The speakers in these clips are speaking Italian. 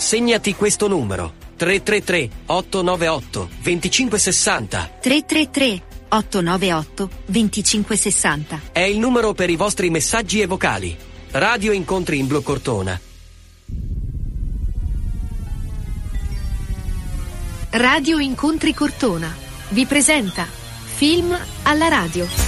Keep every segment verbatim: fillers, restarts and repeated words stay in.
segnati questo numero: tre tre tre otto nove otto due cinque sei zero. tre tre tre otto nove otto due cinque sei zero. È il numero per i vostri messaggi e vocali. Radio Incontri in Blu Cortona. Radio Incontri Cortona vi presenta Film alla radio.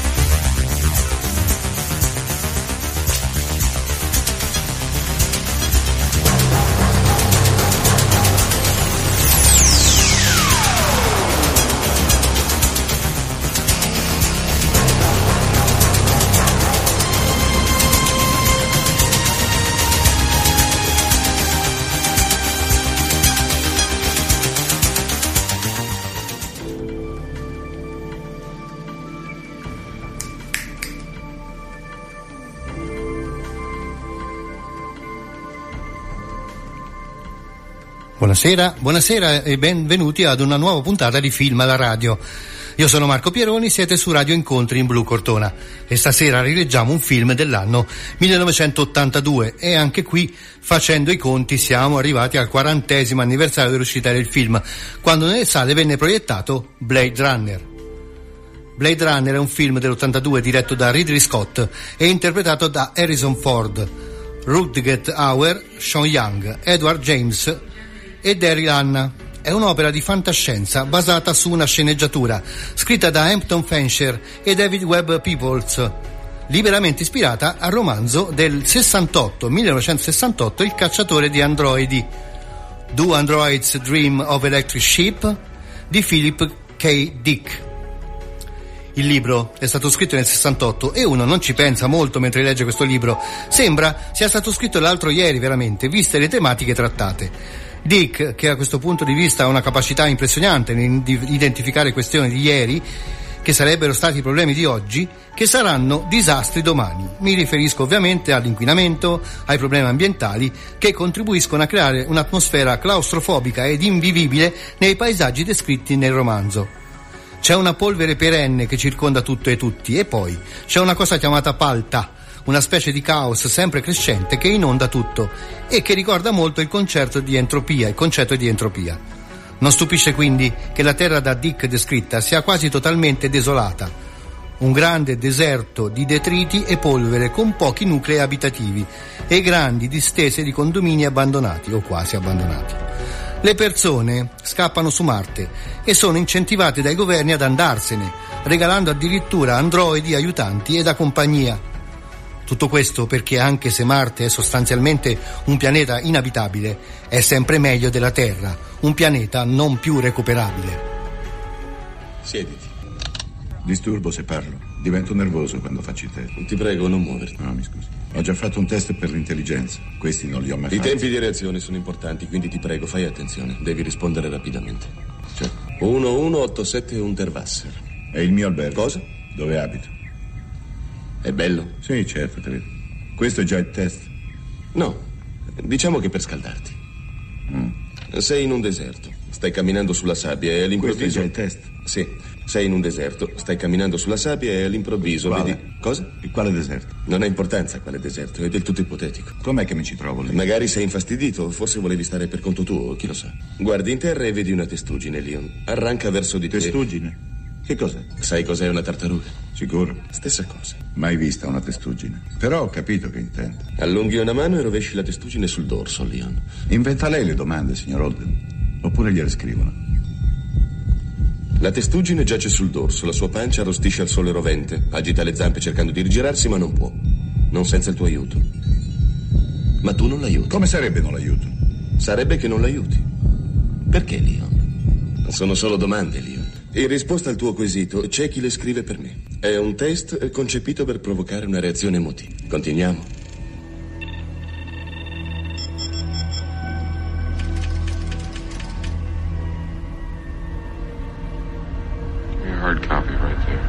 Buonasera, buonasera e benvenuti ad una nuova puntata di Film alla radio. Io sono Marco Pieroni, siete su Radio Incontri in Blu Cortona e stasera rileggiamo un film dell'anno millenovecentottantadue e anche qui, facendo i conti, siamo arrivati al quarantesimo anniversario dell'uscita del film, quando nelle sale venne proiettato Blade Runner. Blade Runner è un film dell'ottantadue diretto da Ridley Scott e interpretato da Harrison Ford, Rutger Hauer, Sean Young, Edward James e Daryl Hannah. È un'opera di fantascienza basata su una sceneggiatura scritta da Hampton Fancher e David Webb Peoples, liberamente ispirata al romanzo del sessantotto, millenovecentosessantotto, Il cacciatore di androidi, Do Androids Dream of Electric Sheep, di Philip K. Dick. Il libro è stato scritto nel sessantotto e uno non ci pensa molto mentre legge questo libro. Sembra sia stato scritto l'altro ieri, veramente, viste le tematiche trattate. Dick, che a questo punto di vista ha una capacità impressionante di identificare questioni di ieri, che sarebbero stati i problemi di oggi, che saranno disastri domani. Mi riferisco ovviamente all'inquinamento, ai problemi ambientali, che contribuiscono a creare un'atmosfera claustrofobica ed invivibile nei paesaggi descritti nel romanzo. C'è una polvere perenne che circonda tutto e tutti, e poi c'è una cosa chiamata palta, una specie di caos sempre crescente che inonda tutto e che ricorda molto il concetto di entropia, il concetto di entropia. Non stupisce quindi che la terra da Dick descritta sia quasi totalmente desolata, un grande deserto di detriti e polvere con pochi nuclei abitativi e grandi distese di condomini abbandonati o quasi abbandonati. Le persone scappano su Marte e sono incentivate dai governi ad andarsene, regalando addirittura androidi aiutanti e da compagnia. Tutto questo perché, anche se Marte è sostanzialmente un pianeta inabitabile, è sempre meglio della Terra, un pianeta non più recuperabile. Siediti. Disturbo se parlo. Divento nervoso quando faccio i test. Ti prego, non muoverti. No, mi scusi. Ho già fatto un test per l'intelligenza. Questi non li ho mai fatti. I tempi di reazione sono importanti, quindi ti prego, fai attenzione. Devi rispondere rapidamente. Certo. uno uno otto sette Unterwasser. È il mio albergo. Cosa? Dove abito. È bello? Sì, certo, credo. Questo è già il test? No, diciamo che per scaldarti. Mm. Sei in un deserto, stai camminando sulla sabbia e all'improvviso... Questo è già il test? Sì, sei in un deserto, stai camminando sulla sabbia e all'improvviso Quale? vedi... Cosa? Il quale deserto? Non ha importanza quale deserto, è del tutto ipotetico. Com'è che mi ci trovo lì? Magari sei infastidito, forse volevi stare per conto tuo, chi lo sa. Guardi in terra e vedi una testuggine, Leon. Arranca verso di te. Testuggine? Che cos'è? Sai cos'è una tartaruga? Sicuro? Stessa cosa. Mai vista una testuggine. Però ho capito che intende. Allunghi una mano e rovesci la testuggine sul dorso, Leon. Inventa lei le domande, signor Holden. Oppure gliele scrivono. La testuggine giace sul dorso, la sua pancia arrostisce al sole rovente. Agita le zampe cercando di rigirarsi, ma non può. Non senza il tuo aiuto. Ma tu non l'aiuti. Come sarebbe non l'aiuto? Sarebbe che non l'aiuti. Perché, Leon? Sono solo domande, Leon. In risposta al tuo quesito, c'è chi le scrive per me. È un test concepito per provocare una reazione emotiva. Continuiamo. Your hard copy right there.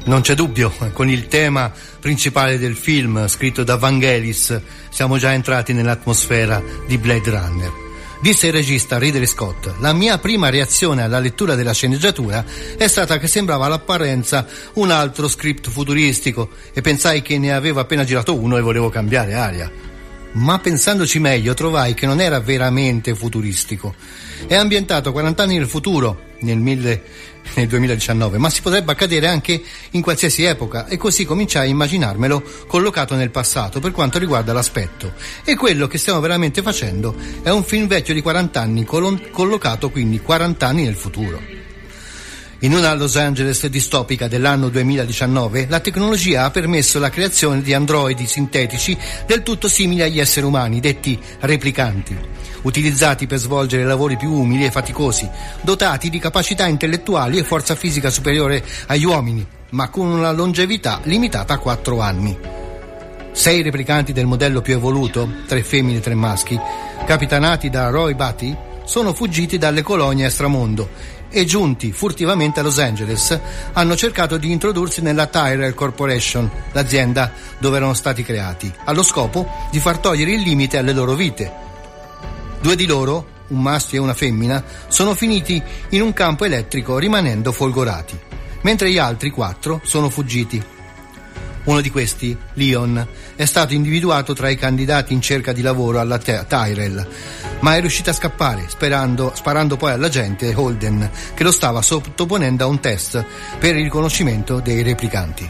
Non c'è dubbio, con il tema principale del film, scritto da Vangelis, siamo già entrati nell'atmosfera di Blade Runner. Disse il regista Ridley Scott: la mia prima reazione alla lettura della sceneggiatura è stata che sembrava all'apparenza un altro script futuristico e pensai che ne avevo appena girato uno e volevo cambiare aria. Ma pensandoci meglio trovai che non era veramente futuristico. È ambientato quaranta anni nel futuro, nel, mille, nel duemiladiciannove, ma si potrebbe accadere anche in qualsiasi epoca, e così cominciai a immaginarmelo collocato nel passato per quanto riguarda l'aspetto. E quello che stiamo veramente facendo è un film vecchio di quaranta anni, colon- collocato quindi quaranta anni nel futuro. In una Los Angeles distopica dell'anno duemiladiciannove, la tecnologia ha permesso la creazione di androidi sintetici del tutto simili agli esseri umani, detti replicanti, utilizzati per svolgere lavori più umili e faticosi, dotati di capacità intellettuali e forza fisica superiore agli uomini, ma con una longevità limitata a quattro anni. Sei replicanti del modello più evoluto, tre femmine e tre maschi, capitanati da Roy Batty, sono fuggiti dalle colonie extramondo e, giunti furtivamente a Los Angeles, hanno cercato di introdursi nella Tyrell Corporation, l'azienda dove erano stati creati, allo scopo di far togliere il limite alle loro vite. Due di loro, un maschio e una femmina, sono finiti in un campo elettrico rimanendo folgorati, mentre gli altri quattro sono fuggiti. Uno di questi, Leon, è stato individuato tra i candidati in cerca di lavoro alla Tyrell, ma è riuscito a scappare, sperando, sparando poi all'agente Holden, che lo stava sottoponendo a un test per il riconoscimento dei replicanti.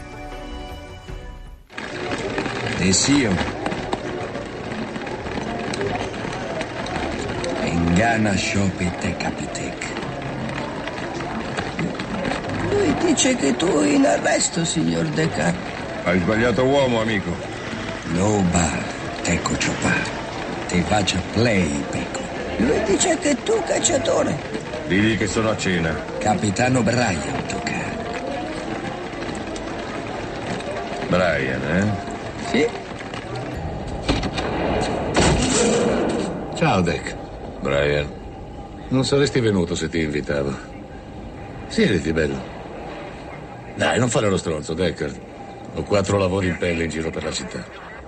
Desio. Engana Shopit Capitek. Lui dice che tu è in arresto, signor Deckard. Hai sbagliato uomo, amico. No bar, teco ciopà. Te faccia play, peco. Lui dice che tu cacciatore. Digli che sono a cena. Capitano Brian, tocca. Brian, eh? Sì. Ciao, Deck. Brian. Non saresti venuto se ti invitavo. Siediti, bello. Dai, non fare lo stronzo, Deckard. Ho quattro lavori in pelle in giro per la città.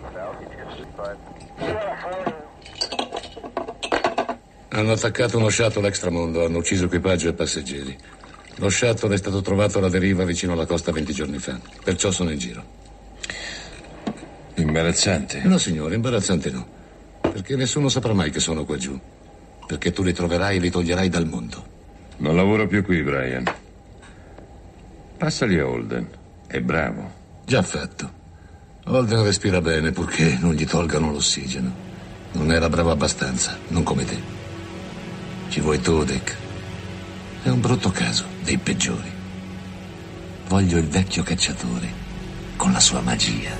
Hanno attaccato uno shuttle extramondo, hanno ucciso equipaggio e passeggeri. Lo shuttle è stato trovato alla deriva vicino alla costa venti giorni fa, perciò sono in giro. Imbarazzante? No, signore, imbarazzante no. Perché nessuno saprà mai che sono qua giù. Perché tu li troverai e li toglierai dal mondo. Non lavoro più qui, Brian. Passali a Holden. È bravo. Già fatto. Holden respira bene purché non gli tolgano l'ossigeno. Non era bravo abbastanza, non come te. Ci vuoi tu, Dick? È un brutto caso, dei peggiori. Voglio il vecchio cacciatore con la sua magia.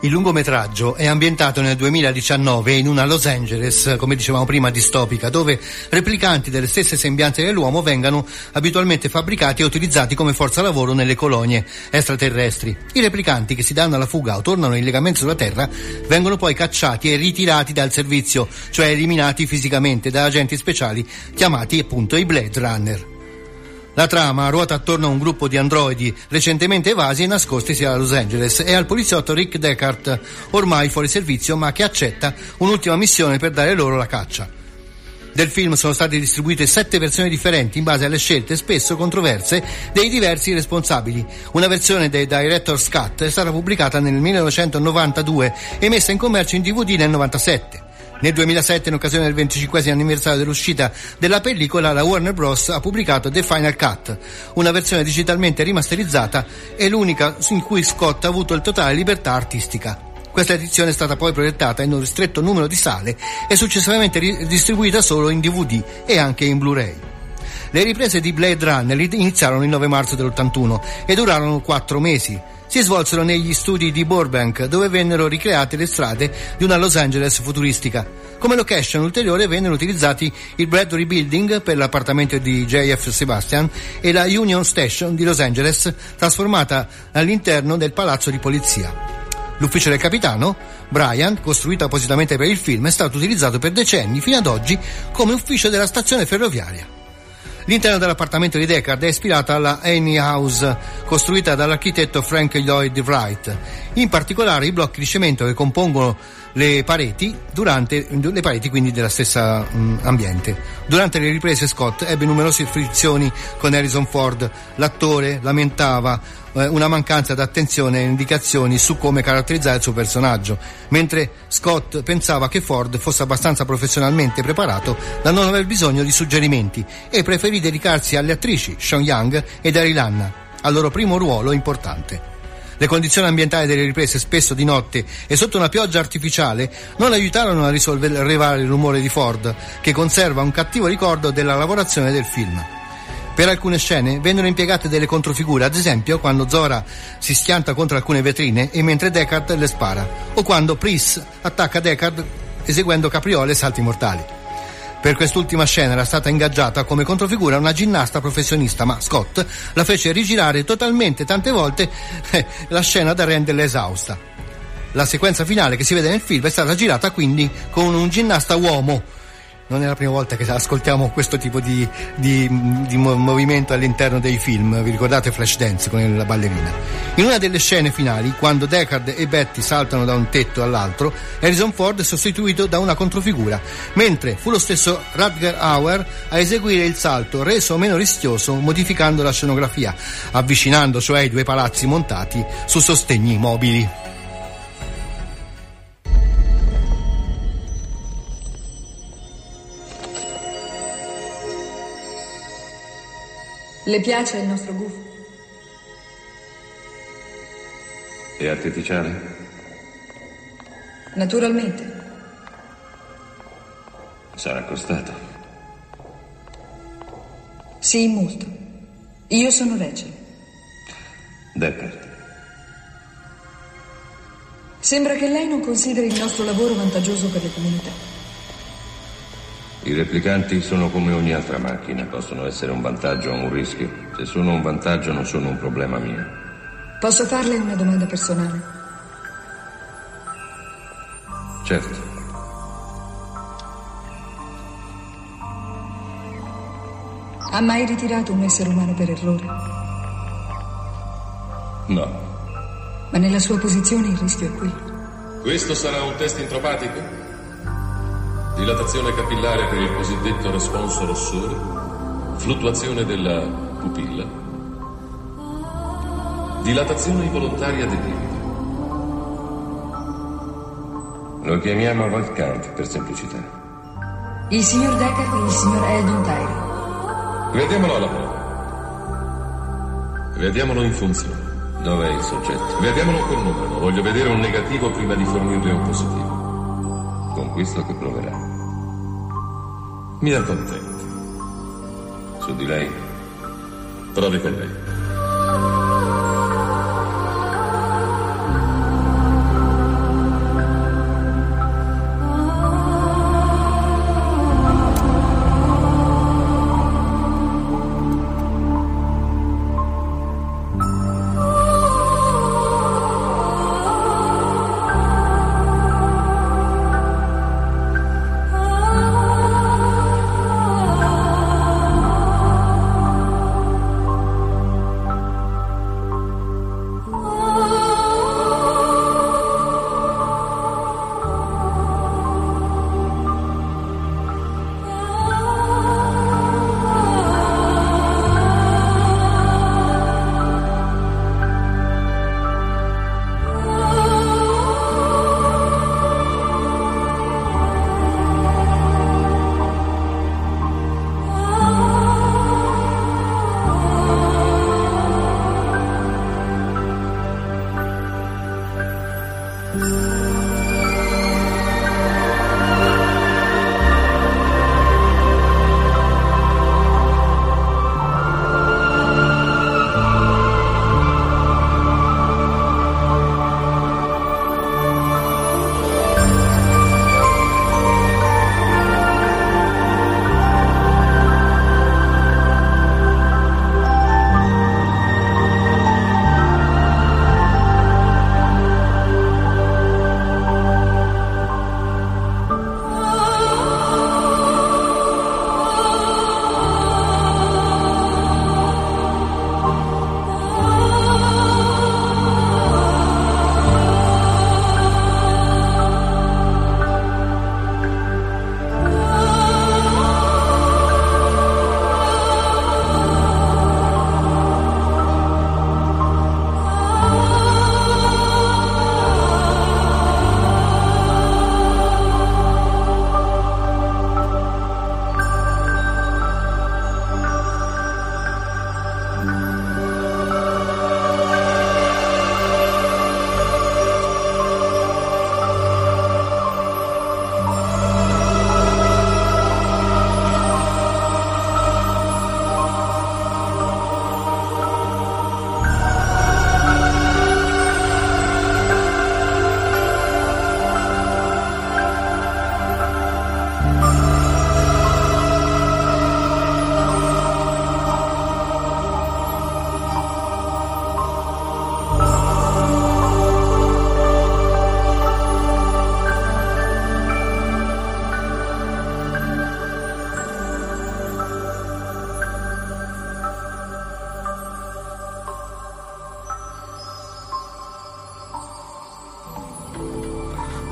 Il lungometraggio è ambientato nel duemiladiciannove in una Los Angeles, come dicevamo prima, distopica, dove replicanti delle stesse sembianze dell'uomo vengano abitualmente fabbricati e utilizzati come forza lavoro nelle colonie extraterrestri. I replicanti che si danno alla fuga o tornano illegalmente sulla Terra vengono poi cacciati e ritirati dal servizio, cioè eliminati fisicamente da agenti speciali chiamati appunto i Blade Runner. La trama ruota attorno a un gruppo di androidi recentemente evasi e nascostisi a Los Angeles e al poliziotto Rick Deckard, ormai fuori servizio ma che accetta un'ultima missione per dare loro la caccia. Del film sono state distribuite sette versioni differenti in base alle scelte spesso controverse dei diversi responsabili. Una versione dei Director's Cut è stata pubblicata nel millenovecentonovantadue e messa in commercio in D V D nel novantasette. Nel duemilasette, in occasione del venticinquesimo anniversario dell'uscita della pellicola, la Warner Bros. Ha pubblicato The Final Cut, una versione digitalmente rimasterizzata e l'unica in cui Scott ha avuto il totale libertà artistica. Questa edizione è stata poi proiettata in un ristretto numero di sale e successivamente distribuita solo in D V D e anche in Blu-ray. Le riprese di Blade Runner iniziarono il nove marzo dell'ottantuno e durarono quattro mesi. Si svolsero negli studi di Burbank, dove vennero ricreate le strade di una Los Angeles futuristica. Come location ulteriore vennero utilizzati il Bradbury Building per l'appartamento di J F Sebastian e la Union Station di Los Angeles, trasformata all'interno del palazzo di polizia. L'ufficio del capitano, Brian, costruito appositamente per il film, è stato utilizzato per decenni fino ad oggi come ufficio della stazione ferroviaria. L'interno dell'appartamento di Deckard è ispirata alla Annie House, costruita dall'architetto Frank Lloyd Wright. In particolare i blocchi di cemento che compongono le pareti, durante le pareti quindi della stessa mh, ambiente. Durante le riprese Scott ebbe numerose frizioni con Harrison Ford. L'attore lamentava eh, una mancanza di attenzione e indicazioni su come caratterizzare il suo personaggio, mentre Scott pensava che Ford fosse abbastanza professionalmente preparato da non aver bisogno di suggerimenti e preferì dedicarsi alle attrici Sean Young e Daryl Hannah, al loro primo ruolo importante. Le condizioni ambientali delle riprese, spesso di notte e sotto una pioggia artificiale, non aiutarono a risollevare il rumore di Ford, che conserva un cattivo ricordo della lavorazione del film. Per alcune scene vennero impiegate delle controfigure, ad esempio quando Zora si schianta contro alcune vetrine e mentre Deckard le spara, o quando Pris attacca Deckard eseguendo capriole e salti mortali. Per quest'ultima scena era stata ingaggiata come controfigura una ginnasta professionista, ma Scott la fece rigirare totalmente tante volte eh, la scena da renderla esausta. La sequenza finale che si vede nel film è stata girata quindi con un ginnasta uomo. Non è la prima volta che ascoltiamo questo tipo di, di, di movimento all'interno dei film. Vi ricordate Flashdance con la ballerina? In una delle scene finali, quando Deckard e Betty saltano da un tetto all'altro, Harrison Ford è sostituito da una controfigura, mentre fu lo stesso Rutger Hauer a eseguire il salto, reso meno rischioso modificando la scenografia, avvicinando cioè i due palazzi montati su sostegni mobili. Le piace il nostro gufo? È artificiale? Naturalmente. Sarà costato? Sì, molto. Io sono Rachel. Deckard. Sembra che lei non consideri il nostro lavoro vantaggioso per le comunità. I replicanti sono come ogni altra macchina, possono essere un vantaggio o un rischio. Se sono un vantaggio non sono un problema mio. Posso farle una domanda personale? Certo. Ha mai ritirato un essere umano per errore? No. Ma nella sua posizione il rischio è quello. Questo sarà un test intropatico? Dilatazione capillare per il cosiddetto responso rossore, fluttuazione della pupilla, dilatazione involontaria del liquido. Lo chiamiamo void count per semplicità. Il signor Deckard e il signor Eldon Tyree. Vediamolo alla prova. Vediamolo in funzione. Dov'è il soggetto? Vediamolo col numero. Voglio vedere un negativo prima di fornirle un positivo. Con questo che proverà. Mi accontento. Su di lei? Provi con lei.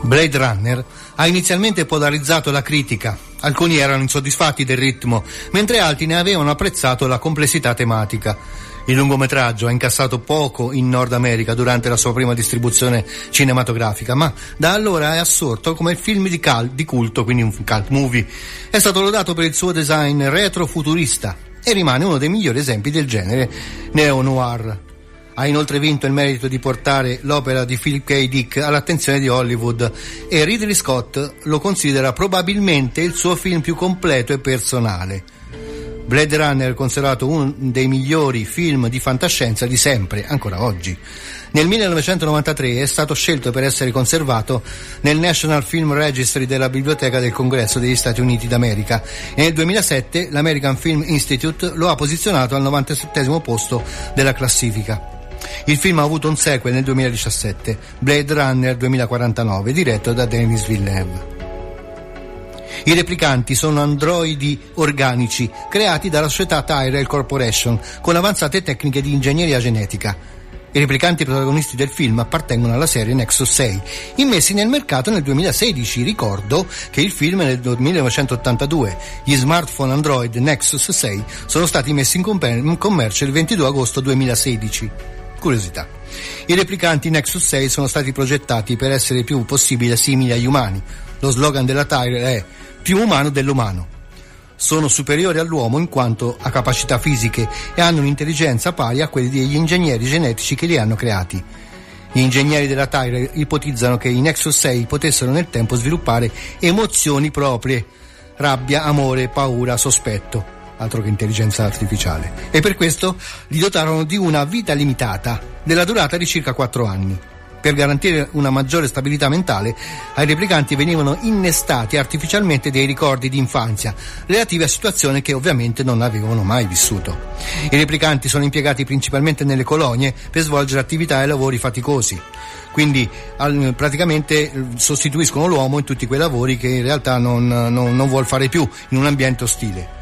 Blade Runner ha inizialmente polarizzato la critica. Alcuni erano insoddisfatti del ritmo, mentre altri ne avevano apprezzato la complessità tematica. Il lungometraggio ha incassato poco in Nord America durante la sua prima distribuzione cinematografica, ma da allora è assorto come il film di, cal- di culto, quindi un cult movie. È stato lodato per il suo design retro-futurista e rimane uno dei migliori esempi del genere neo-noir. Ha inoltre vinto il merito di portare l'opera di Philip K. Dick all'attenzione di Hollywood e Ridley Scott lo considera probabilmente il suo film più completo e personale. Blade Runner è considerato uno dei migliori film di fantascienza di sempre, ancora oggi. Nel millenovecentonovantatré è stato scelto per essere conservato nel National Film Registry della Biblioteca del Congresso degli Stati Uniti d'America e nel duemilasette l'American Film Institute lo ha posizionato al novantasettesimo posto della classifica. Il film ha avuto un sequel nel duemiladiciassette, Blade Runner duemilaquarantanove, diretto da Denis Villeneuve. I replicanti sono androidi organici creati dalla società Tyrell Corporation con avanzate tecniche di ingegneria genetica. I replicanti protagonisti del film appartengono alla serie Nexus sei, immessi nel mercato nel duemilasedici. Ricordo che il film è del millenovecentottantadue. Gli smartphone Android Nexus sei sono stati messi in, commer- in commercio il ventidue agosto duemilasedici. Curiosità. I replicanti Nexus sei sono stati progettati per essere il più possibile simili agli umani. Lo slogan della Tyrell è più umano dell'umano. Sono superiori all'uomo in quanto a capacità fisiche e hanno un'intelligenza pari a quelli degli ingegneri genetici che li hanno creati. Gli ingegneri della Tyrell ipotizzano che i Nexus sei potessero nel tempo sviluppare emozioni proprie: rabbia, amore, paura, sospetto. Altro che intelligenza artificiale. E per questo li dotarono di una vita limitata della durata di circa quattro anni. Per garantire una maggiore stabilità mentale, ai replicanti venivano innestati artificialmente dei ricordi di infanzia relativi a situazioni che ovviamente non avevano mai vissuto. I replicanti sono impiegati principalmente nelle colonie per svolgere attività e lavori faticosi. Quindi al, praticamente sostituiscono l'uomo in tutti quei lavori che in realtà non, non, non vuol fare più in un ambiente ostile.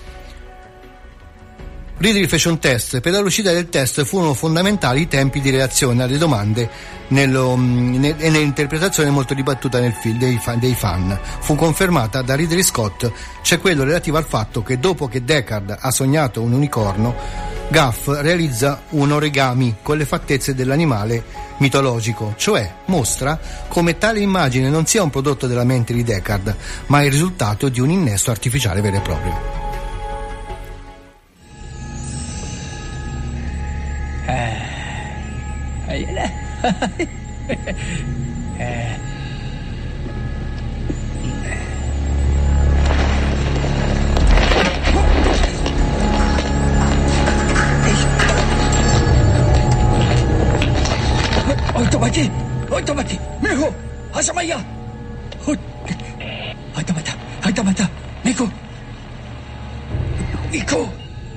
Ridley fece un test e per la riuscita del test furono fondamentali i tempi di reazione alle domande nello, ne, e nell'interpretazione molto dibattuta nel film dei fan, dei fan. Fu confermata da Ridley Scott, c'è quello relativo al fatto che dopo che Deckard ha sognato un unicorno, Gaff realizza un origami con le fattezze dell'animale mitologico, cioè mostra come tale immagine non sia un prodotto della mente di Deckard, ma il risultato di un innesto artificiale vero e proprio. Otomaki, otomaki, Meko, Asamaya. Otomata, otomata, Meko, Meko.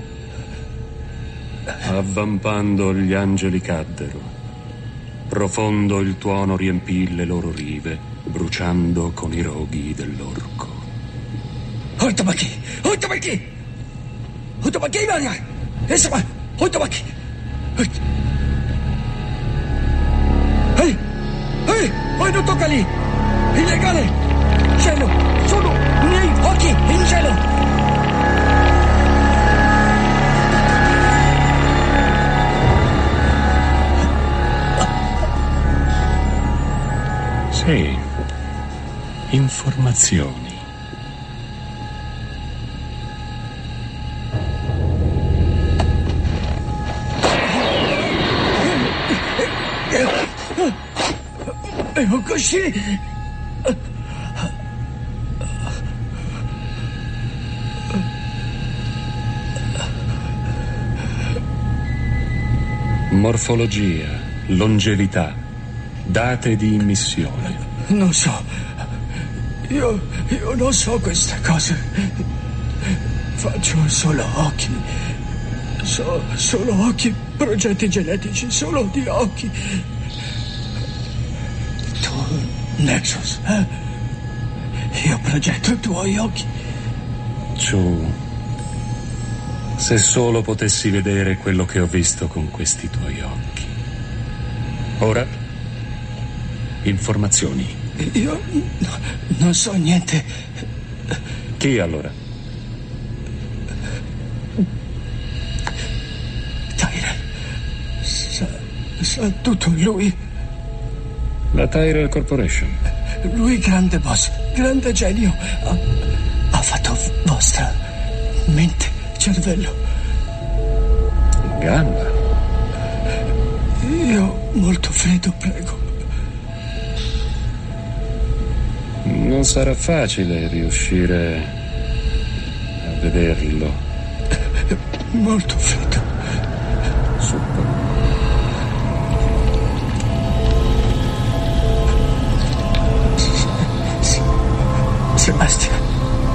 Avvampando gli angeli caddero, profondo il tuono riempì le loro rive, bruciando con i roghi dell'orco. Otomaki, otomaki, otomaki, Maria, esama, otomaki. Ehi, ehi, poi non tocca lì, illegale, cielo, sono miei occhi in cielo. Sì, informazioni. E così. Morfologia, longevità, date di immissione. Non so. Io, io non so queste cose. Faccio solo occhi. So solo occhi, progetti genetici, solo di occhi. Tu, Nexus, eh? Io progetto i tuoi occhi. Ciù, se solo potessi vedere quello che ho visto con questi tuoi occhi. Ora, informazioni. Io no, non so niente. Chi allora? Tyrell. Sa, sa tutto lui. La Tyrell Corporation. Lui grande boss, grande genio. Ha, ha fatto vostra mente, cervello. Gamba. Io molto freddo, prego. Non sarà facile riuscire a vederlo. Molto freddo. Suppo. Sebastian.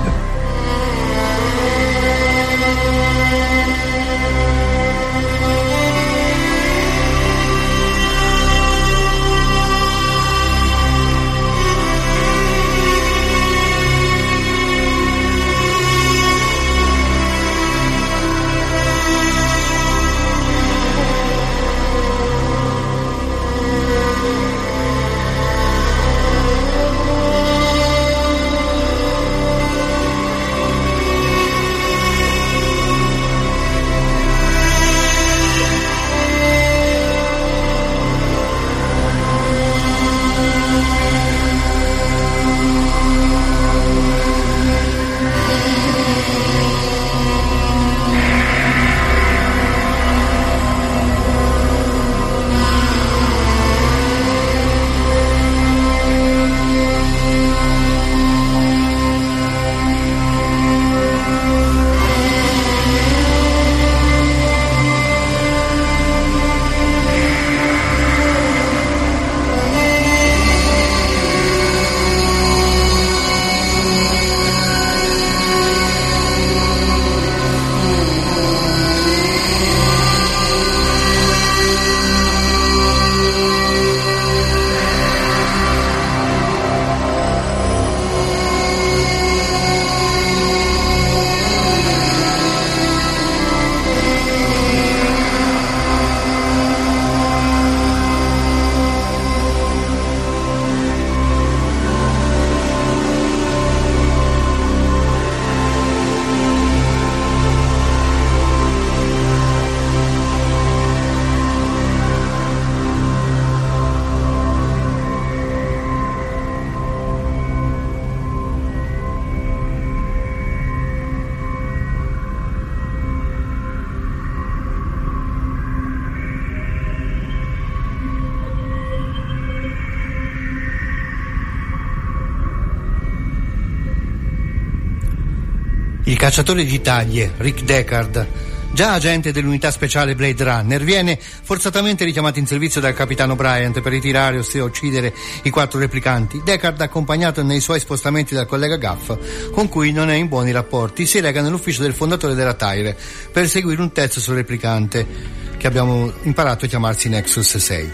Il cacciatore di taglie, Rick Deckard, già agente dell'unità speciale Blade Runner, viene forzatamente richiamato in servizio dal capitano Bryant per ritirare, ossia uccidere i quattro replicanti. Deckard, accompagnato nei suoi spostamenti dal collega Gaff, con cui non è in buoni rapporti, si reca nell'ufficio del fondatore della Tyrell per eseguire un test sul replicante che abbiamo imparato a chiamarsi Nexus sei.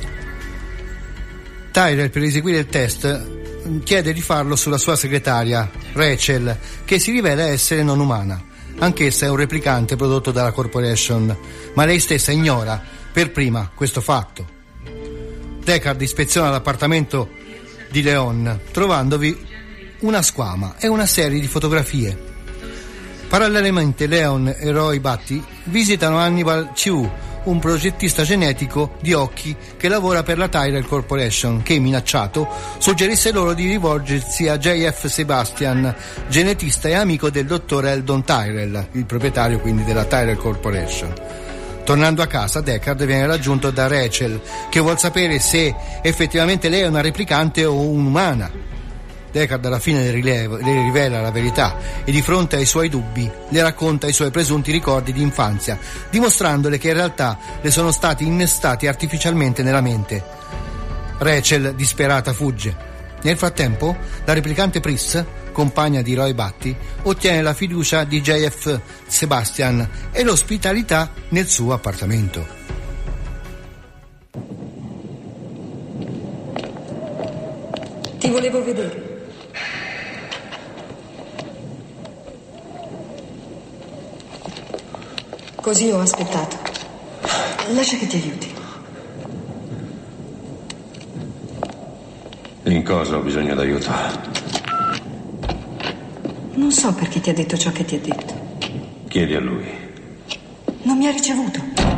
Tyrell, per eseguire il test, chiede di farlo sulla sua segretaria, Rachel, che si rivela essere non umana. Anch'essa è un replicante prodotto dalla Corporation, ma lei stessa ignora per prima questo fatto. Deckard ispeziona l'appartamento di Leon, trovandovi una squama e una serie di fotografie. Parallelamente Leon e Roy Batty visitano Hannibal Chiu, un progettista genetico di occhi che lavora per la Tyrell Corporation, che, minacciato, suggerisse loro di rivolgersi a J F Sebastian, genetista e amico del dottor Eldon Tyrell, il proprietario quindi della Tyrell Corporation. Tornando a casa, Deckard viene raggiunto da Rachel, che vuol sapere se effettivamente lei è una replicante o un'umana. Deckard alla fine le, rileva, le rivela la verità e, di fronte ai suoi dubbi, le racconta i suoi presunti ricordi di infanzia, dimostrandole che in realtà le sono stati innestati artificialmente nella mente. Rachel, disperata, fugge. Nel frattempo, la replicante Pris, compagna di Roy Batty, ottiene la fiducia di J F Sebastian e l'ospitalità nel suo appartamento. Ti volevo vedere. Così ho aspettato. Lascia che ti aiuti. In In cosa ho bisogno d'aiuto? Non so perché ti ha detto ciò che ti ha detto. Chiedi a lui. Non mi ha ricevuto.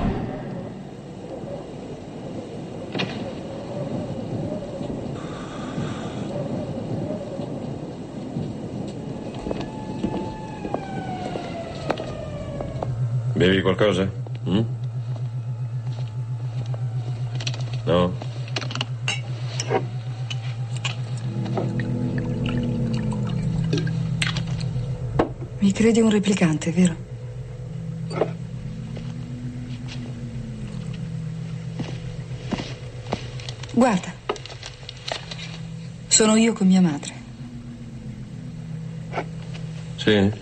Bevi qualcosa? Mm? No? Mi credi un replicante, vero? Guarda. Sono io con mia madre. Sì?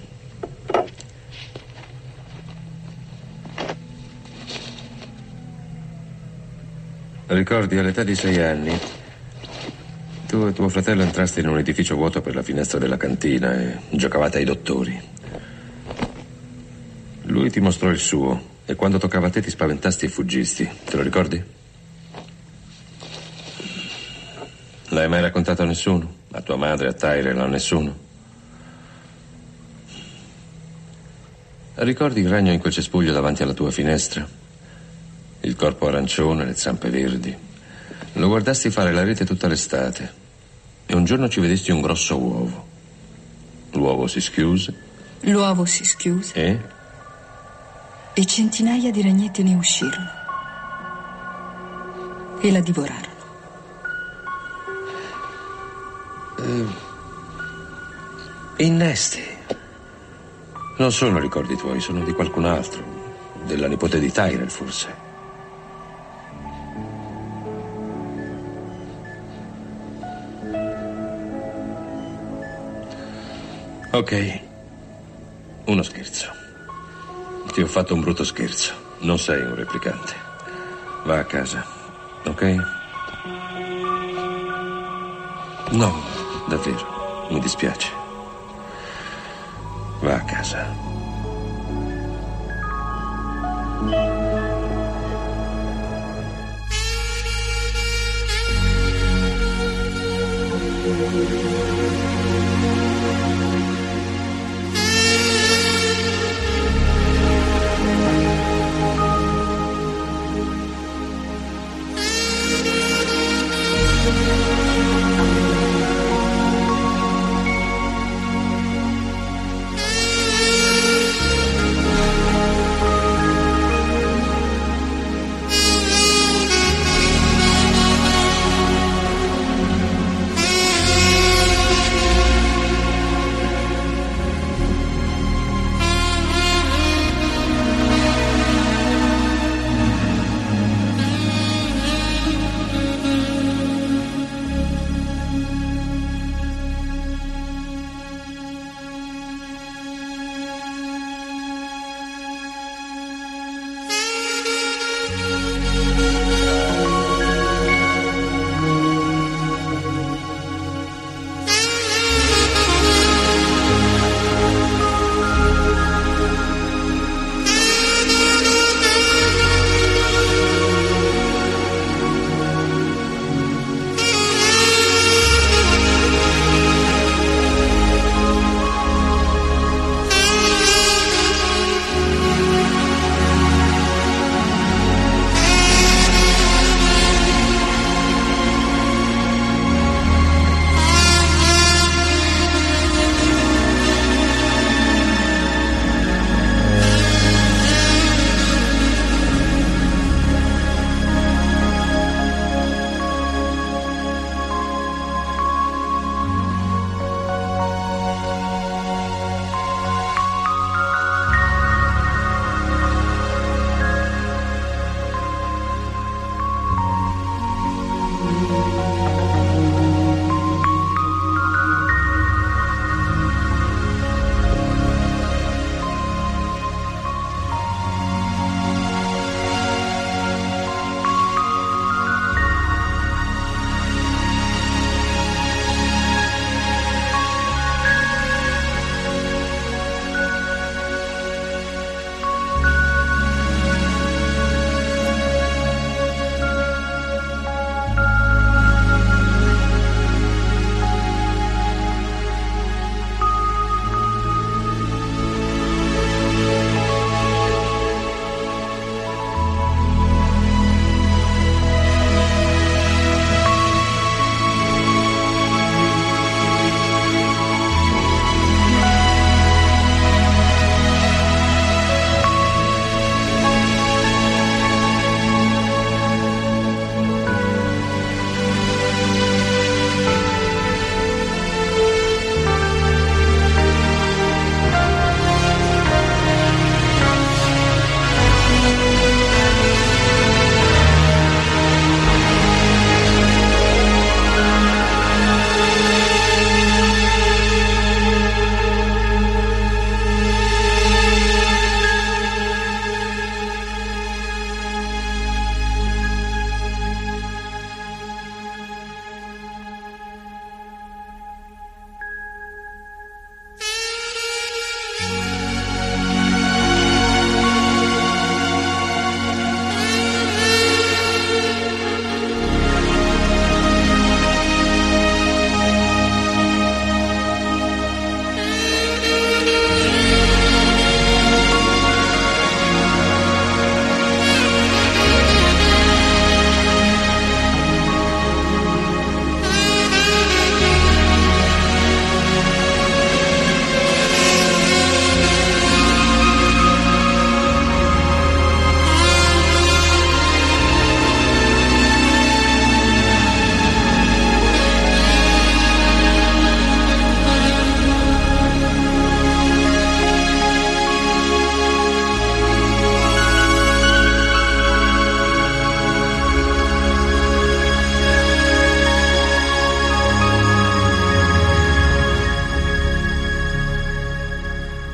Ricordi, all'età di sei anni, tu e tuo fratello entraste in un edificio vuoto per la finestra della cantina e giocavate ai dottori. Lui ti mostrò il suo e quando toccava a te ti spaventasti e fuggisti. Te lo ricordi? L'hai mai raccontato a nessuno? A tua madre, a Tyrell, a nessuno? Ricordi il ragno in quel cespuglio davanti alla tua finestra? Il corpo arancione, le zampe verdi. Lo guardasti fare la rete tutta l'estate e un giorno ci vedesti un grosso uovo. L'uovo si schiuse. L'uovo si schiuse. E? E centinaia di ragnetti ne uscirono. E la divorarono. Eh, innesti. Non sono ricordi tuoi, sono di qualcun altro. Della nipote di Tyrell, forse. Ok, uno scherzo. Ti ho fatto un brutto scherzo. Non sei un replicante. Va a casa, ok? No, davvero, mi dispiace. Va a casa.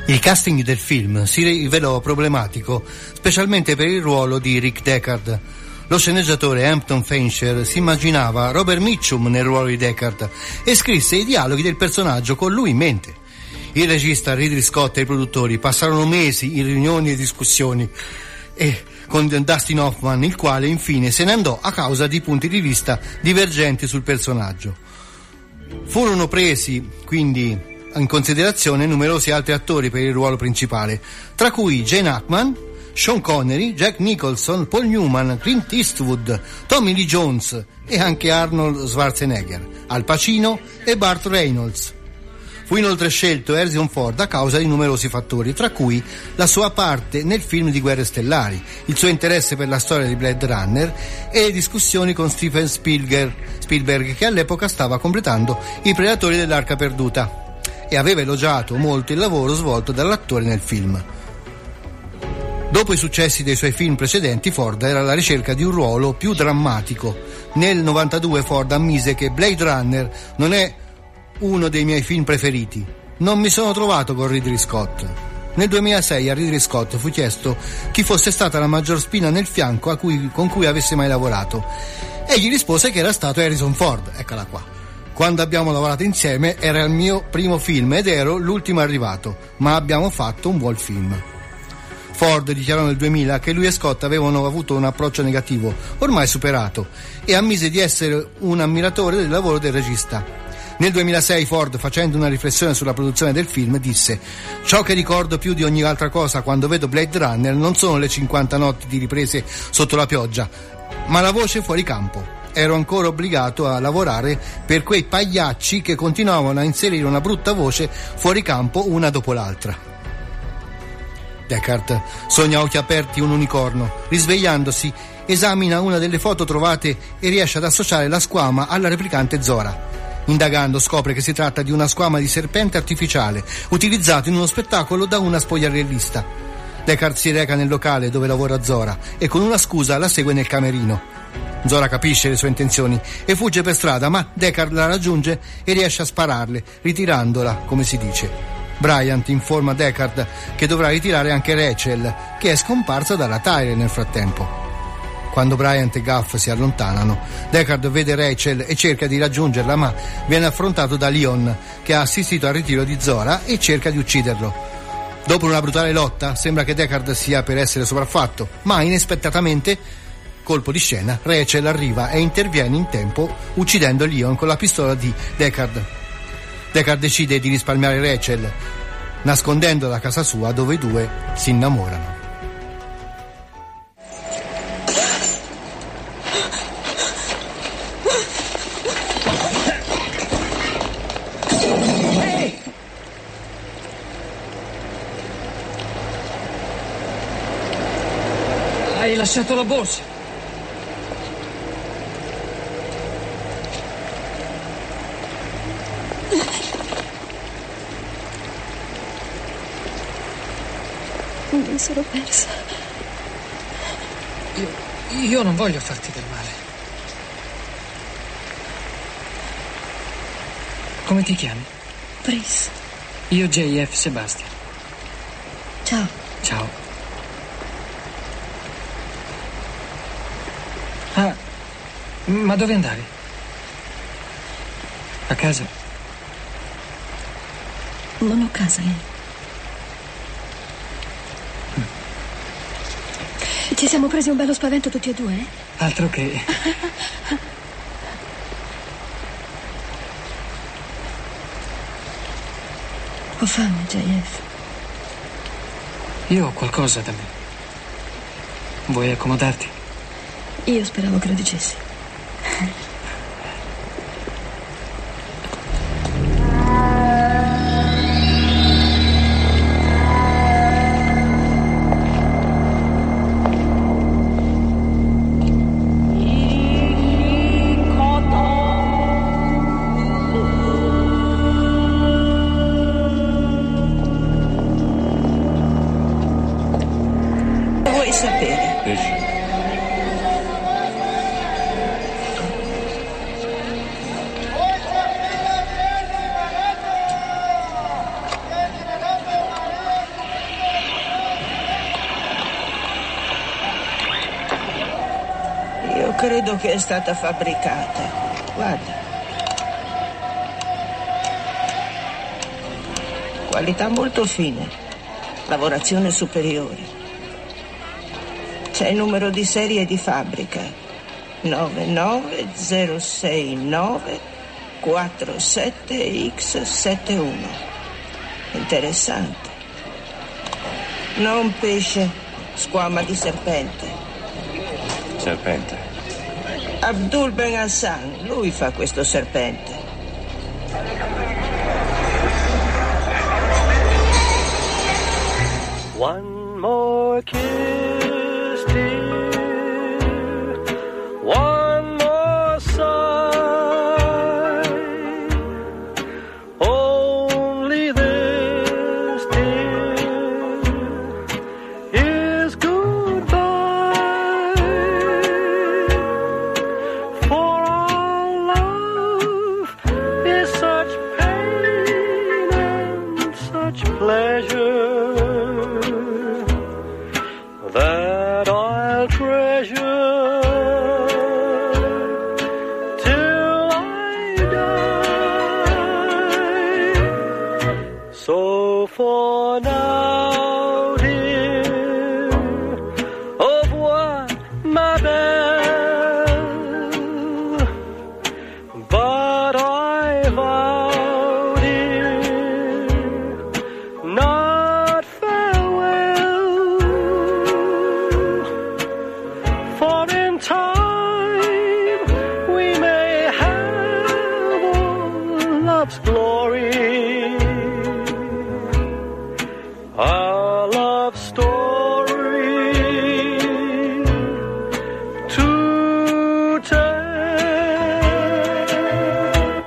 Il casting del film si rivelò problematico, specialmente per il ruolo di Rick Deckard. Lo sceneggiatore Hampton Fancher si immaginava Robert Mitchum nel ruolo di Deckard e scrisse i dialoghi del personaggio con lui in mente. Il regista Ridley Scott e i produttori passarono mesi in riunioni e discussioni e con Dustin Hoffman, il quale infine se ne andò a causa di punti di vista divergenti sul personaggio. Furono presi quindi in considerazione numerosi altri attori per il ruolo principale, tra cui Gene Hackman, Sean Connery, Jack Nicholson, Paul Newman, Clint Eastwood, Tommy Lee Jones e anche Arnold Schwarzenegger, Al Pacino e Burt Reynolds. Fu inoltre scelto Harrison Ford a causa di numerosi fattori, tra cui la sua parte nel film di Guerre Stellari, il suo interesse per la storia di Blade Runner e le discussioni con Steven Spielberg, Spielberg che all'epoca stava completando I Predatori dell'Arca Perduta e aveva elogiato molto il lavoro svolto dall'attore nel film. Dopo i successi dei suoi film precedenti, Ford era alla ricerca di un ruolo più drammatico. Nel novantadue Ford ammise che Blade Runner non è uno dei miei film preferiti. Non mi sono trovato con Ridley Scott. Nel duemilasei a Ridley Scott fu chiesto chi fosse stata la maggior spina nel fianco a cui, con cui avesse mai lavorato. Egli rispose che era stato Harrison Ford. Eccola qua. Quando abbiamo lavorato insieme era il mio primo film ed ero l'ultimo arrivato, ma abbiamo fatto un buon film. Ford dichiarò nel duemila che lui e Scott avevano avuto un approccio negativo, ormai superato, e ammise di essere un ammiratore del lavoro del regista. Nel duemilasei Ford, facendo una riflessione sulla produzione del film, disse: ciò che ricordo più di ogni altra cosa quando vedo Blade Runner non sono le cinquanta notti di riprese sotto la pioggia, ma la voce fuori campo. Ero ancora obbligato a lavorare per quei pagliacci che continuavano a inserire una brutta voce fuori campo una dopo l'altra. Deckard sogna a occhi aperti un unicorno. Risvegliandosi, esamina una delle foto trovate e riesce ad associare la squama alla replicante Zora. Indagando scopre che si tratta di una squama di serpente artificiale utilizzato in uno spettacolo da una spogliarellista. Deckard si reca nel locale dove lavora Zora e con una scusa la segue nel camerino. Zora capisce le sue intenzioni e fugge per strada, ma Deckard la raggiunge e riesce a spararle, ritirandola, come si dice. Bryant informa Deckard che dovrà ritirare anche Rachel, che è scomparsa dalla Tyrell nel frattempo. Quando Bryant e Gaff si allontanano, Deckard vede Rachel e cerca di raggiungerla, ma viene affrontato da Leon, che ha assistito al ritiro di Zora e cerca di ucciderlo. Dopo una brutale lotta, sembra che Deckard sia per essere sopraffatto, ma inaspettatamente, colpo di scena, Rachel arriva e interviene in tempo, uccidendo Leon con la pistola di Deckard. Deckard decide di risparmiare Rachel, nascondendola a casa sua, dove i due si innamorano. Hai lasciato la borsa. Mi sono persa. Io, io non voglio farti del male. Come ti chiami? Pris. Io J F Sebastian. Ciao. Ciao. Ah, ma dove andavi? A casa? Non ho casa lì. Mm. Ci siamo presi un bello spavento tutti e due, eh? Altro che... Ho fame, J F. Io ho qualcosa da me. Vuoi accomodarti? Io speravo che lo dicessi. Vuoi sapere? credo che è stata fabbricata. Guarda. Qualità molto fine. Lavorazione superiore. C'è il numero di serie di fabbrica. nove nove zero sei nove quattro sette X settantuno. Interessante. Non pesce, squama di serpente. Serpente? Abdul Ben Hassan, lui fa questo serpente. One more kiss, dear. One more sigh. Only this, dear, is goodbye. For our love is such pain and such pleasure that I'll treasure till I die. So for now, dear, au revoir, ma belle. But I vow, dear, not farewell. For in time we may have all love's glory, our love story to tell.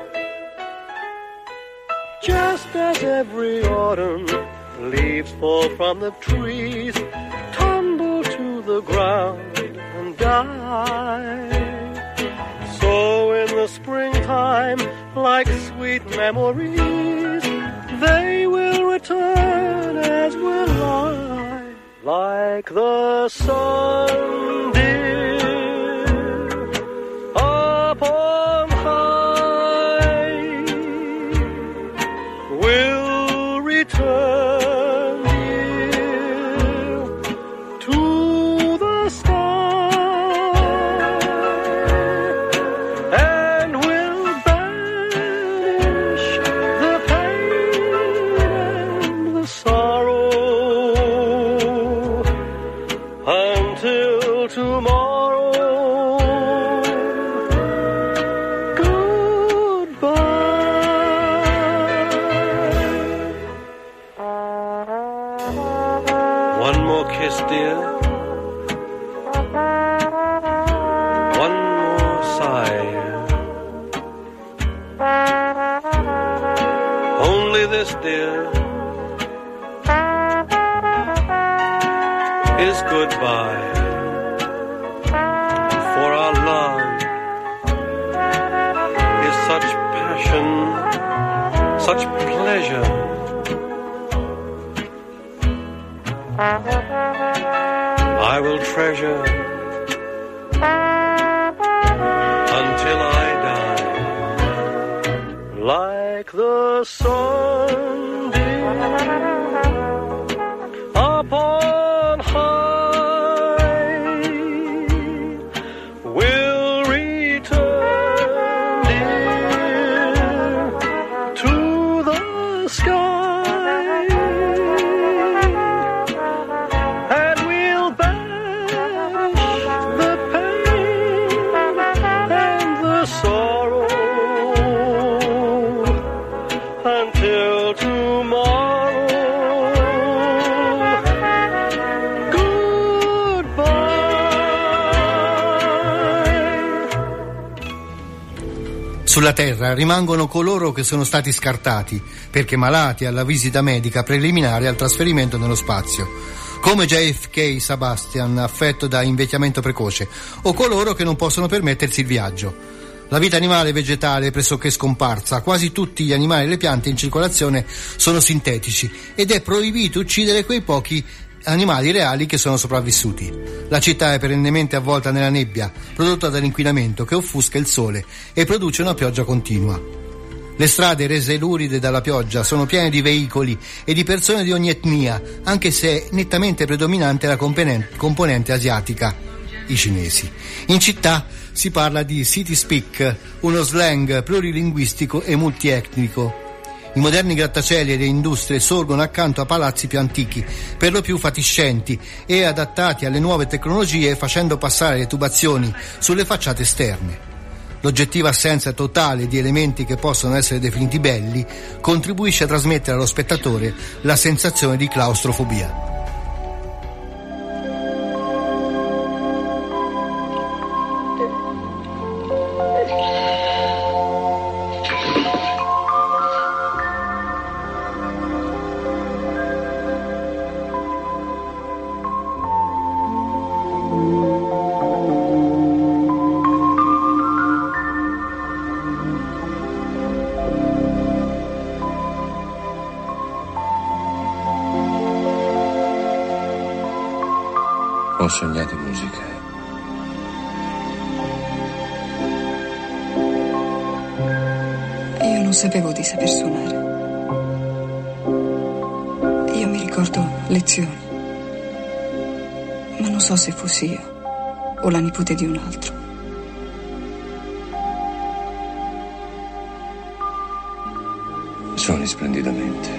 Just as every autumn leaves fall from the trees, tumble to the ground and die, so in the springtime, like sweet memories, they will return as will I, like the sun, dear, up on high, will return, dear, to the sky, and will banish the pain and the sorrow until tomorrow. Goodbye. One more kiss, dear. One more sigh. Only this, dear, is goodbye. For our love is such passion, such pleasure. I will treasure until I die, like the sun, dear, upon high, will return, dear, to the sky, and we'll banish the pain and the sorrow until tomorrow. Sulla Terra rimangono coloro che sono stati scartati perché malati alla visita medica preliminare al trasferimento nello spazio, come J F K Sebastian affetto da invecchiamento precoce, o coloro che non possono permettersi il viaggio. La vita animale e vegetale è pressoché scomparsa, quasi tutti gli animali e le piante in circolazione sono sintetici ed è proibito uccidere quei pochi animali reali che sono sopravvissuti. La città è perennemente avvolta nella nebbia, prodotta dall'inquinamento che offusca il sole e produce una pioggia continua. Le strade rese luride dalla pioggia sono piene di veicoli e di persone di ogni etnia, anche se è nettamente predominante la componente, componente asiatica, i cinesi. In città si parla di city speak, uno slang plurilinguistico e multietnico. I moderni grattacieli e le industrie sorgono accanto a palazzi più antichi, per lo più fatiscenti e adattati alle nuove tecnologie, facendo passare le tubazioni sulle facciate esterne. L'oggettiva assenza totale di elementi che possono essere definiti belli contribuisce a trasmettere allo spettatore la sensazione di claustrofobia. Ho sognato musica. Io non sapevo di saper suonare. Io mi ricordo lezioni, ma non so se fossi io o la nipote di un altro. Suoni splendidamente.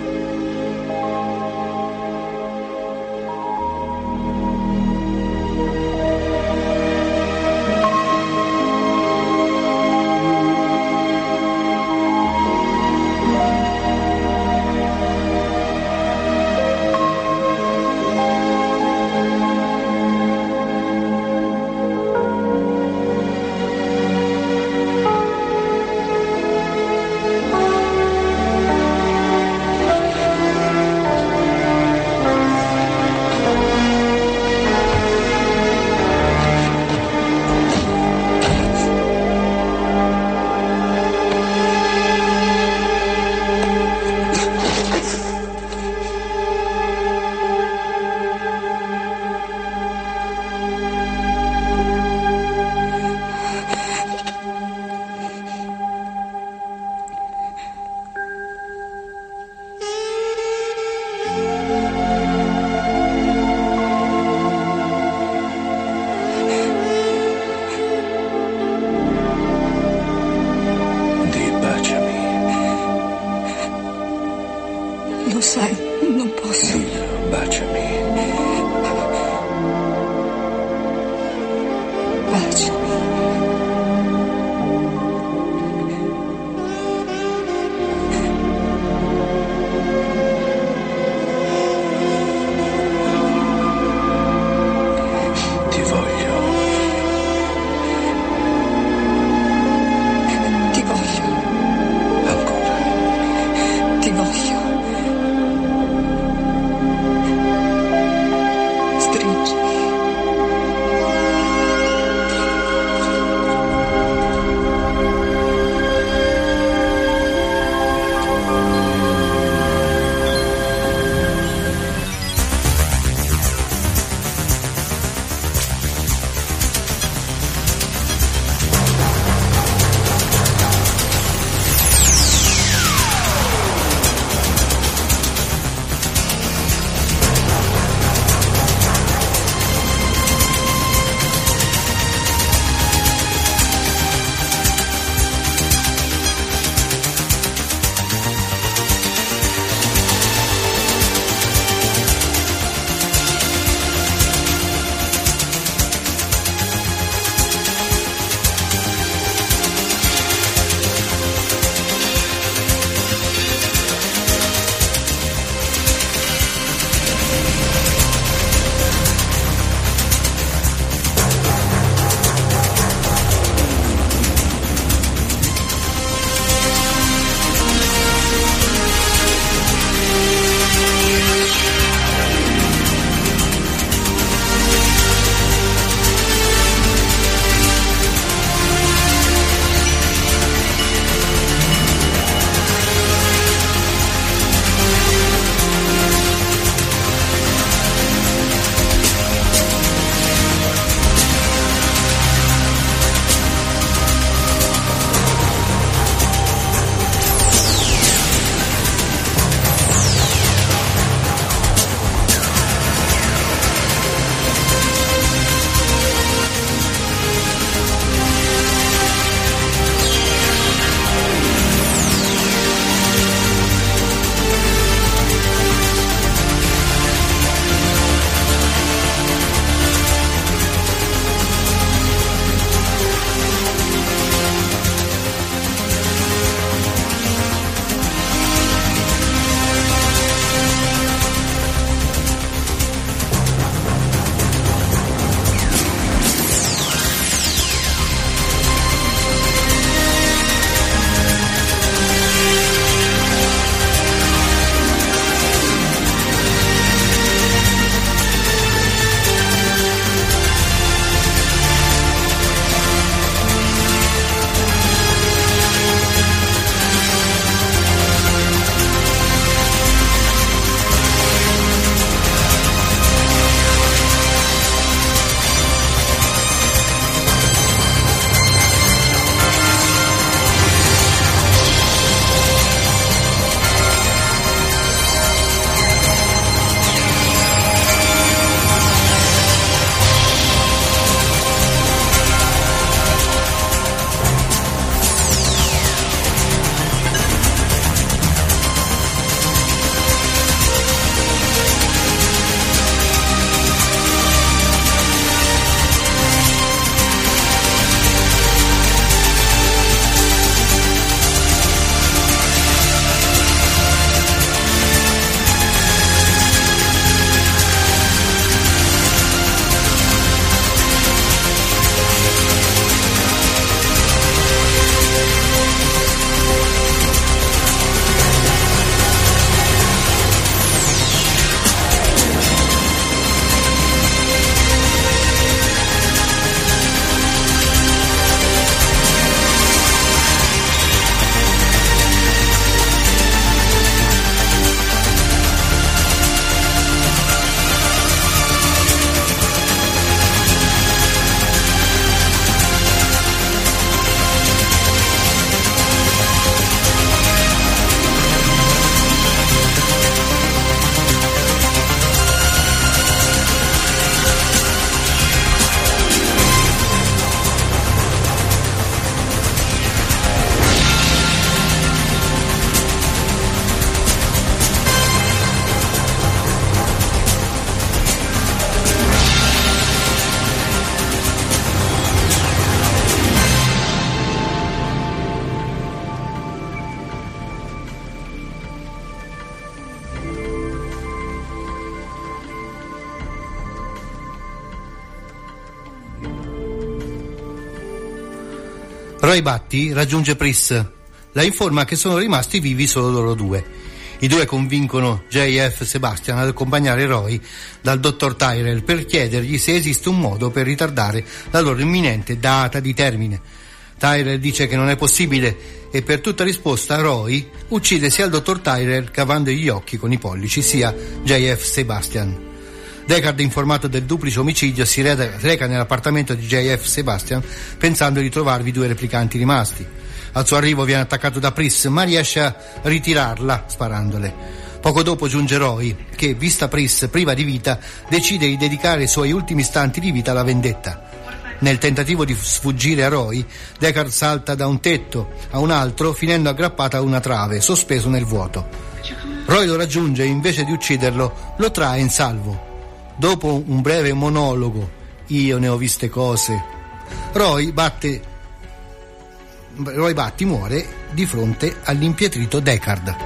Roy Batty raggiunge Pris, la informa che sono rimasti vivi solo loro due. I due convincono J F Sebastian ad accompagnare Roy dal dottor Tyrell per chiedergli se esiste un modo per ritardare la loro imminente data di termine. Tyrell dice che non è possibile e per tutta risposta Roy uccide sia il dottor Tyrell cavando gli occhi con i pollici sia J F Sebastian. Deckard, informato del duplice omicidio, si reca nell'appartamento di J F Sebastian pensando di trovarvi due replicanti rimasti. Al suo arrivo viene attaccato da Pris, ma riesce a ritirarla sparandole. Poco dopo giunge Roy, che, vista Pris priva di vita, decide di dedicare i suoi ultimi istanti di vita alla vendetta. Nel tentativo di sfuggire a Roy, Deckard salta da un tetto a un altro, finendo aggrappata a una trave, sospeso nel vuoto. Roy lo raggiunge e invece di ucciderlo, lo trae in salvo. Dopo un breve monologo, io ne ho viste cose, Roy batte Roy Batty muore di fronte all'impietrito Deckard.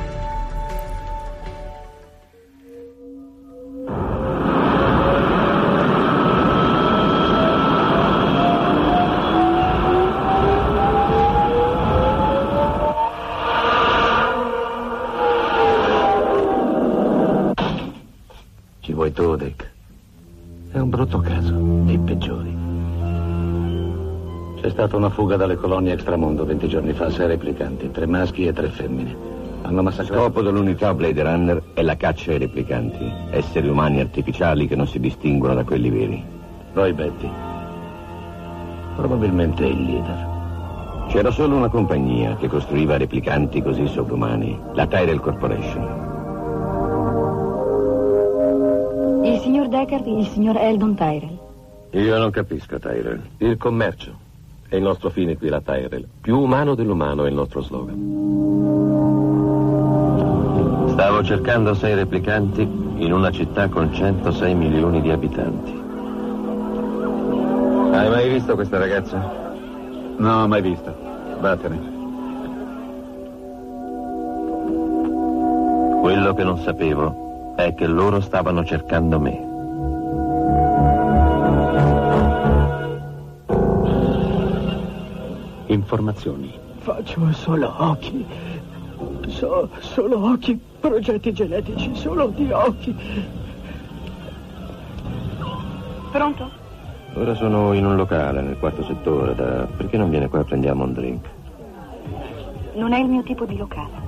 Ci vuoi tu, Dick? È un brutto caso, dei peggiori. C'è stata una fuga dalle colonie extramondo venti giorni fa, sei replicanti, tre maschi e tre femmine. Hanno massacrato... Lo scopo dell'unità Blade Runner è la caccia ai replicanti, esseri umani artificiali che non si distinguono da quelli veri. Roy Batty, probabilmente il leader. C'era solo una compagnia che costruiva replicanti così sovrumani, la Tyrell Corporation. Il signor Deckard e il signor Eldon Tyrell. Io non capisco, Tyrell. Il commercio è il nostro fine qui, la Tyrell. Più umano dell'umano è il nostro slogan. Stavo cercando sei replicanti in una città con centosei milioni di abitanti. Hai mai visto questa ragazza? No, mai vista. Vattene. Quello che non sapevo è che loro stavano cercando me. Informazioni. Faccio solo occhi. So, solo occhi. Progetti genetici, solo di occhi. Pronto? Ora sono in un locale nel quarto settore. Da... Perché non viene qua e prendiamo un drink? Non è il mio tipo di locale.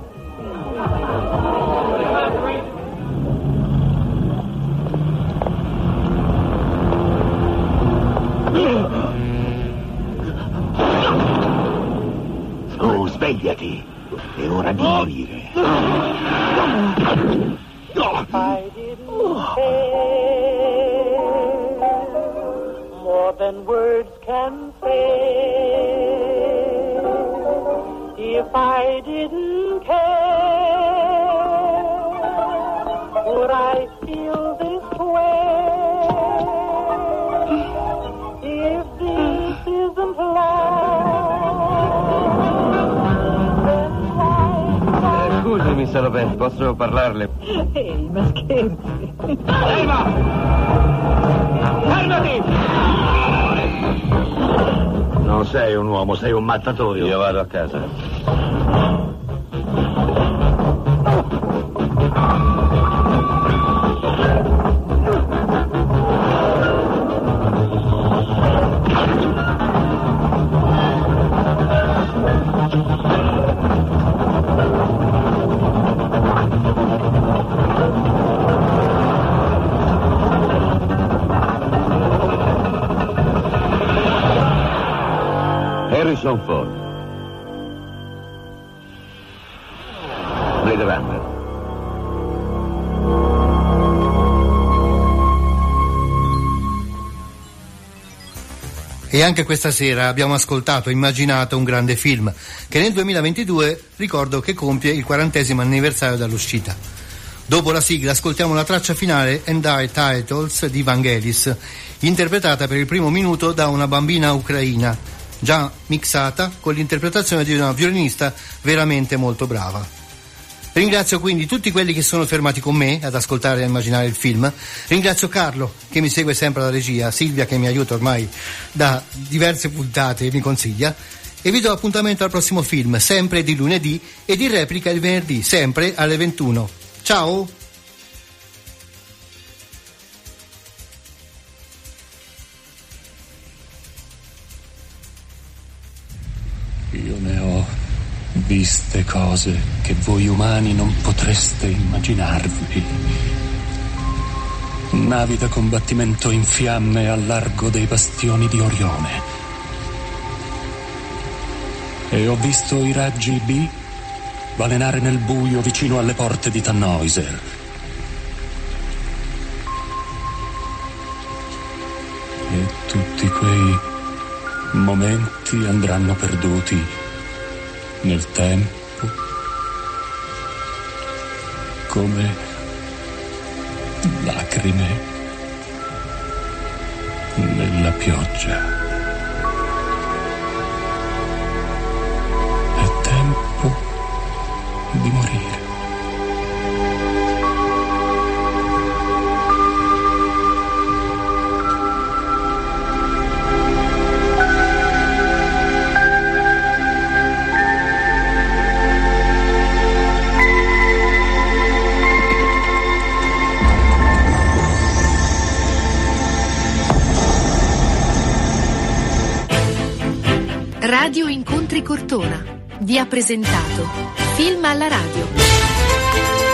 Oh, svegliati. È ora di morire. I didn't care more than words can say. If I didn't care, would I feel this way? If this isn't love, Scusami, Salopin, posso parlarle? Ehi, ma scherzi. Eva! Fermati! Non sei un uomo, sei un mattatoio. Io vado a casa. Harrison Ford. Blade Runner. E anche questa sera abbiamo ascoltato e immaginato un grande film che nel duemilaventidue ricordo che compie il quarantesimo anniversario dall'uscita. Dopo la sigla ascoltiamo la traccia finale And I Titles di Vangelis, interpretata per il primo minuto da una bambina ucraina, già mixata con l'interpretazione di una violinista veramente molto brava. Ringrazio quindi tutti quelli che sono fermati con me ad ascoltare e a immaginare il film. Ringrazio Carlo che mi segue sempre alla regia, Silvia che mi aiuta ormai da diverse puntate e mi consiglia, e vi do appuntamento al prossimo film, sempre di lunedì, e di replica il venerdì, sempre alle ventuno. Ciao! Io ne ho viste cose che voi umani non potreste immaginarvi. Navi da combattimento in fiamme al largo dei bastioni di Orione. E ho visto i raggi B balenare nel buio vicino alle porte di Tannhäuser. E tutti quei momenti andranno perduti nel tempo, come lacrime nella pioggia. È tempo di morire. Radio Incontri Cortona vi ha presentato Film alla radio.